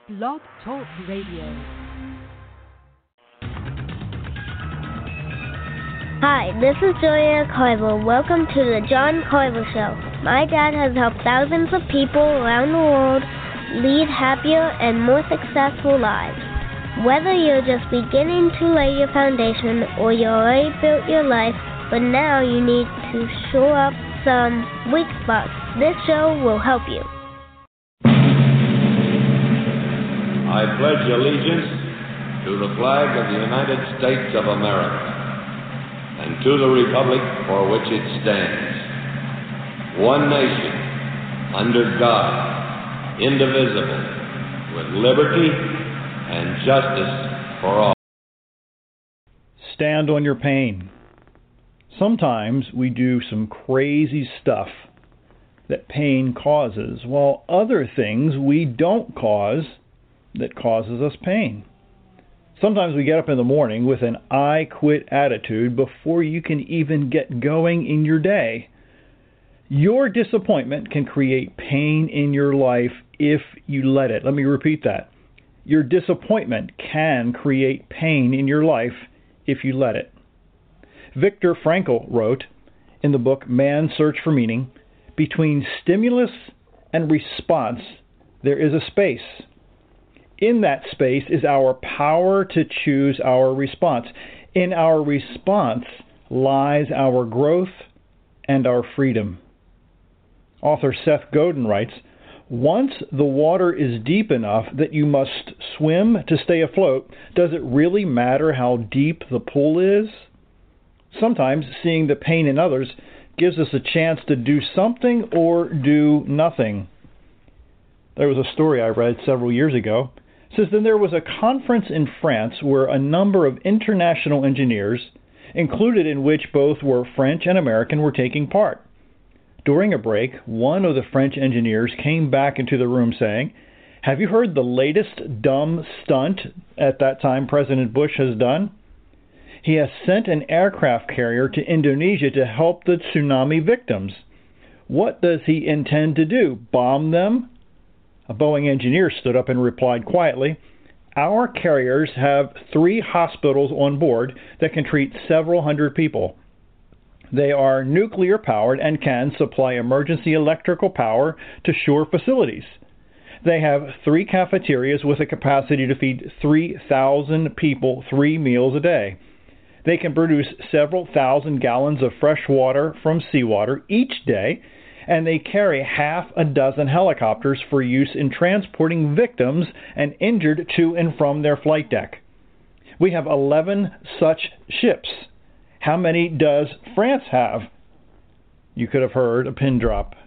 Blog Talk Radio. Hi, this is Julia Koivu. Welcome to the John Koivu Show. My dad has helped thousands of people around the world lead happier and more successful lives. Whether you're just beginning to lay your foundation or you already built your life, but now you need to shore up some weak spots, this show will help you. I pledge allegiance to the flag of the United States of America and to the republic for which it stands, one nation, under God, indivisible, with liberty and justice for all. Stand on your pain. Sometimes we do some crazy stuff that pain causes, while other things we don't cause that causes us pain. Sometimes we get up in the morning with an I quit attitude before you can even get going in your day. Your disappointment can create pain in your life if you let it. Let me repeat that. Your disappointment can create pain in your life if you let it. Viktor Frankl wrote in the book Man's Search for Meaning, between stimulus and response, there is a space. In that space is our power to choose our response. In our response lies our growth and our freedom. Author Seth Godin writes, once the water is deep enough that you must swim to stay afloat, does it really matter how deep the pool is? Sometimes seeing the pain in others gives us a chance to do something or do nothing. There was a story I read several years ago. It says then there was a conference in France where a number of international engineers, included in which both were French and American, were taking part. During a break, one of the French engineers came back into the room saying, have you heard the latest dumb stunt at that time President Bush has done? He has sent an aircraft carrier to Indonesia to help the tsunami victims. What does he intend to do? Bomb them? A Boeing engineer stood up and replied quietly, our carriers have 3 hospitals on board that can treat several hundred people. They are nuclear powered and can supply emergency electrical power to shore facilities. They have 3 cafeterias with a capacity to feed 3,000 people 3 meals a day. They can produce several thousand gallons of fresh water from seawater each day, and they carry half a dozen helicopters for use in transporting victims and injured to and from their flight deck. We have 11 such ships. How many does France have? You could have heard a pin drop.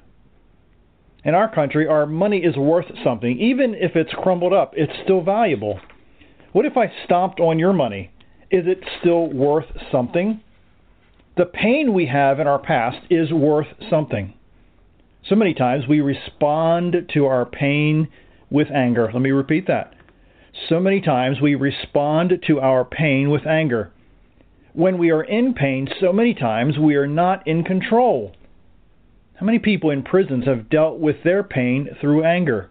In our country, our money is worth something. Even if it's crumbled up, it's still valuable. What if I stomped on your money? Is it still worth something? The pain we have in our past is worth something. So many times we respond to our pain with anger. Let me repeat that. So many times we respond to our pain with anger. When we are in pain, so many times we are not in control. How many people in prisons have dealt with their pain through anger?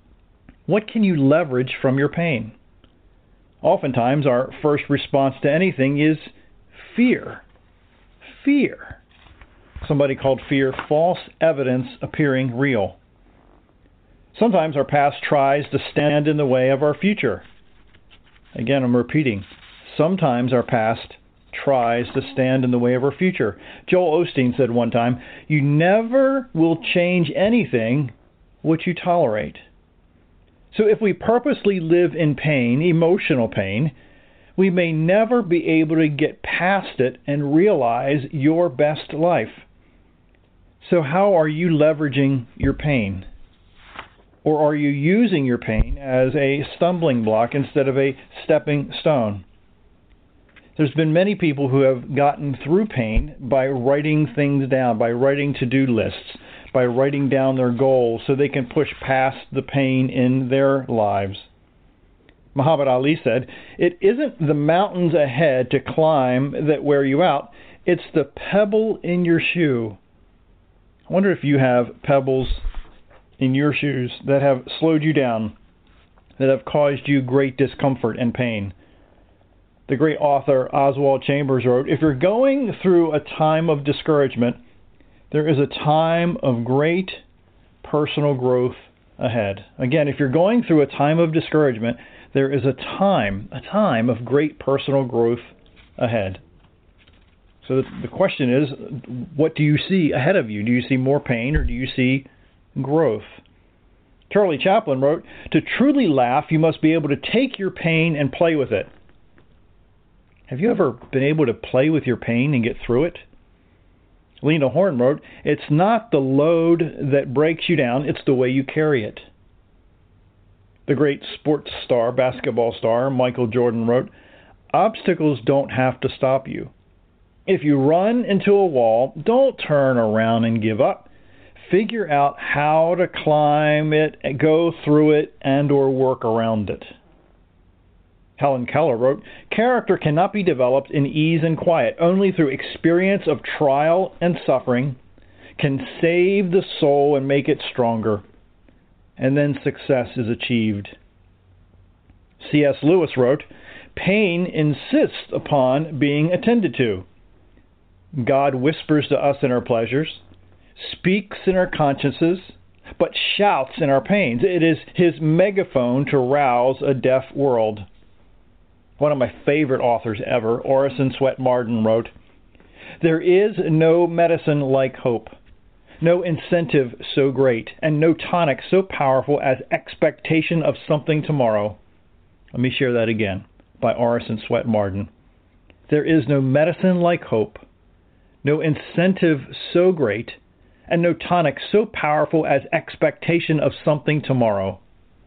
What can you leverage from your pain? Oftentimes, our first response to anything is fear. Fear. Somebody called fear false evidence appearing real. Sometimes our past tries to stand in the way of our future. Again, I'm repeating. Sometimes our past tries to stand in the way of our future. Joel Osteen said one time, you never will change anything which you tolerate. So if we purposely live in pain, emotional pain, we may never be able to get past it and realize your best life. So how are you leveraging your pain? Or are you using your pain as a stumbling block instead of a stepping stone? There's been many people who have gotten through pain by writing things down, by writing to-do lists, by writing down their goals so they can push past the pain in their lives. Muhammad Ali said, it isn't the mountains ahead to climb that wear you out, it's the pebble in your shoe. I wonder if you have pebbles in your shoes that have slowed you down, that have caused you great discomfort and pain. The great author Oswald Chambers wrote, "If you're going through a time of discouragement, there is a time of great personal growth ahead." Again, if you're going through a time of discouragement, there is a time of great personal growth ahead. So the question is, what do you see ahead of you? Do you see more pain or do you see growth? Charlie Chaplin wrote, "To truly laugh, you must be able to take your pain and play with it." Have you ever been able to play with your pain and get through it? Lena Horne wrote, "It's not the load that breaks you down, it's the way you carry it." The great sports star, basketball star, Michael Jordan wrote, "Obstacles don't have to stop you. If you run into a wall, don't turn around and give up. Figure out how to climb it, go through it, and or work around it." Helen Keller wrote, "Character cannot be developed in ease and quiet. Only through experience of trial and suffering can save the soul and make it stronger. And then success is achieved." C.S. Lewis wrote, "Pain insists upon being attended to. God whispers to us in our pleasures, speaks in our consciences, but shouts in our pains. It is his megaphone to rouse a deaf world." One of my favorite authors ever, Orison Swett Marden, wrote, "There is no medicine like hope, no incentive so great, and no tonic so powerful as expectation of something tomorrow." Let me share that again, by Orison Swett Marden. "There is no medicine like hope, no incentive so great, and no tonic so powerful as expectation of something tomorrow."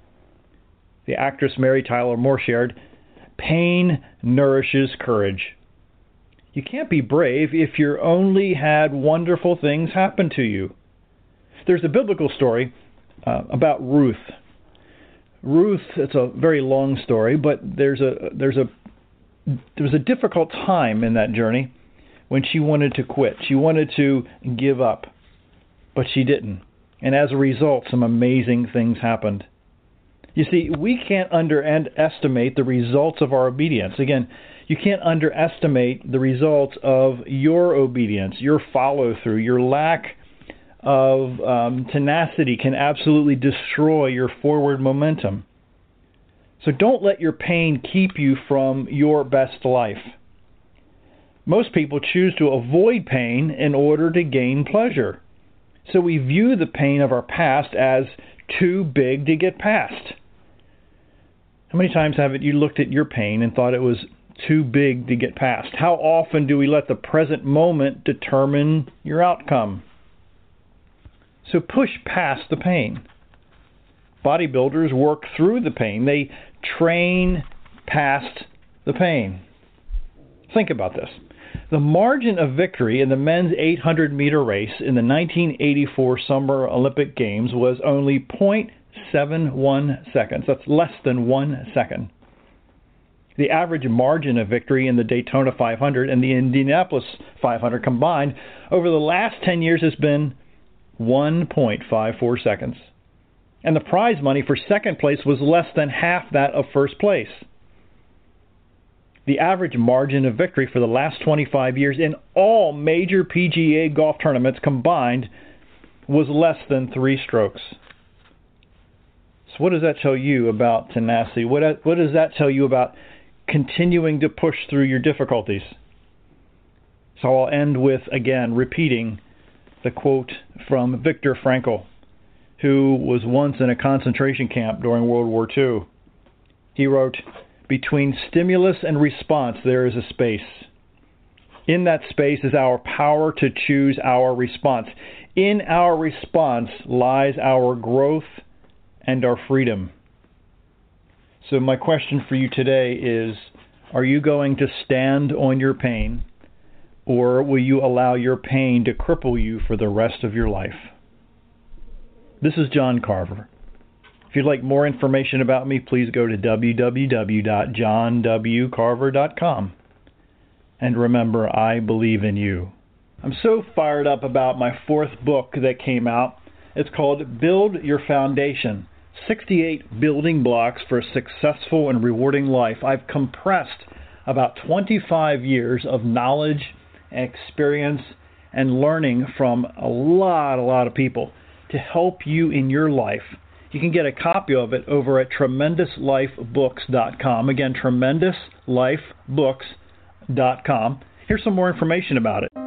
The actress Mary Tyler Moore shared, "Pain nourishes courage. You can't be brave if you only had wonderful things happen to you." There's a biblical story about Ruth. Ruth, it's a very long story, but there was a difficult time in that journey when she wanted to quit. She wanted to give up, but she didn't. And as a result, some amazing things happened. You see, we can't underestimate the results of our obedience. Again, you can't underestimate the results of your obedience, your follow-through. Your lack of tenacity can absolutely destroy your forward momentum. So don't let your pain keep you from your best life. Most people choose to avoid pain in order to gain pleasure. So we view the pain of our past as too big to get past. How many times haven't you looked at your pain and thought it was too big to get past? How often do we let the present moment determine your outcome? So push past the pain. Bodybuilders work through the pain. They train past the pain. Think about this. The margin of victory in the men's 800-meter race in the 1984 Summer Olympic Games was only 0.71 seconds. That's less than 1 second. The average margin of victory in the Daytona 500 and the Indianapolis 500 combined over the last 10 years has been 1.54 seconds. And the prize money for second place was less than half that of first place. The average margin of victory for the last 25 years in all major PGA golf tournaments combined was less than 3 strokes. So what does that tell you about tenacity? What does that tell you about continuing to push through your difficulties? So I'll end with, again, repeating the quote from Viktor Frankl, who was once in a concentration camp during World War II. He wrote, "Between stimulus and response, there is a space. In that space is our power to choose our response. In our response lies our growth and our freedom." So my question for you today is, are you going to stand on your pain, or will you allow your pain to cripple you for the rest of your life? This is John Carver. If you'd like more information about me, please go to www.johnwcarver.com. And remember, I believe in you. I'm so fired up about my 4th book that came out. It's called Build Your Foundation, 68 building blocks for a successful and rewarding life. I've compressed about 25 years of knowledge, experience, and learning from a lot of people to help you in your life. You can get a copy of it over at TremendousLifeBooks.com. Again, TremendousLifeBooks.com. Here's some more information about it.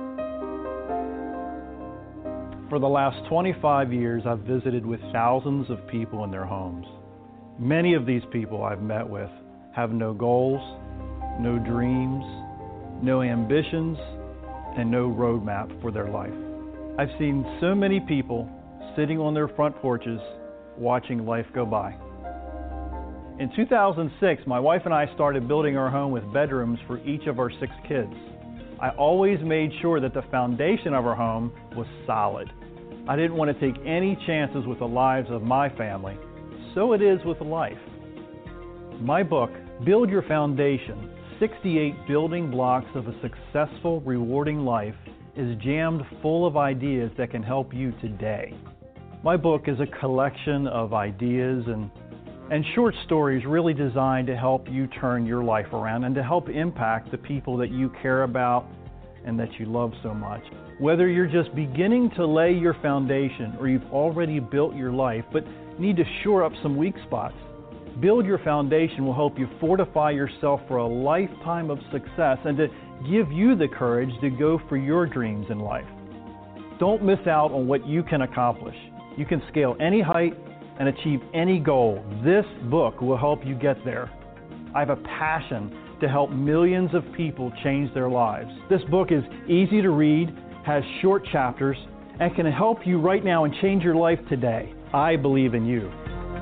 For the last 25 years, I've visited with thousands of people in their homes. Many of these people I've met with have no goals, no dreams, no ambitions, and no roadmap for their life. I've seen so many people sitting on their front porches watching life go by. In 2006, my wife and I started building our home with bedrooms for each of our 6 kids. I always made sure that the foundation of our home was solid. I didn't want to take any chances with the lives of my family. So it is with life. My book, Build Your Foundation, 68 Building Blocks of a Successful, Rewarding Life, is jammed full of ideas that can help you today. My book is a collection of ideas and short stories really designed to help you turn your life around and to help impact the people that you care about and that you love so much. Whether you're just beginning to lay your foundation or you've already built your life but need to shore up some weak spots, Build Your Foundation will help you fortify yourself for a lifetime of success and to give you the courage to go for your dreams in life. Don't miss out on what you can accomplish. You can scale any height and achieve any goal. This book will help you get there. I have a passion to help millions of people change their lives. This book is easy to read, has short chapters, and can help you right now and change your life today. I believe in you.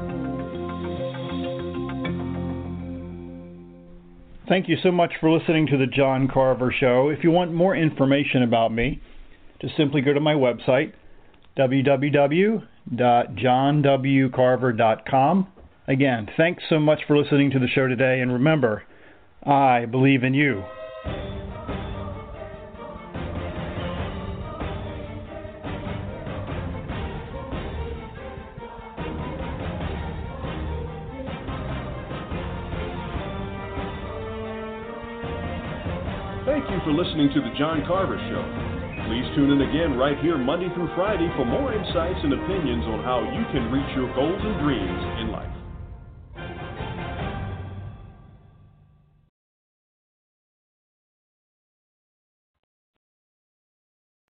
Thank you so much for listening to The John Carver Show. If you want more information about me, just simply go to my website, www.johnwcarver.com. Again, thanks so much for listening to the show today, and remember, I believe in you. Thank you for listening to The John Carver Show. Please tune in again right here Monday through Friday for more insights and opinions on how you can reach your goals and dreams in life.